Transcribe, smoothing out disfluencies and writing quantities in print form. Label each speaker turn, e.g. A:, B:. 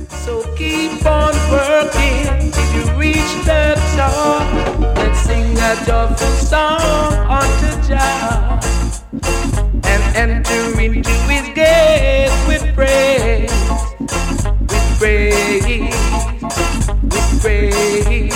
A: So keep on working till you reach the top. Let's sing a joyful song unto Jah and enter into His gates with praise, with praise, with praise.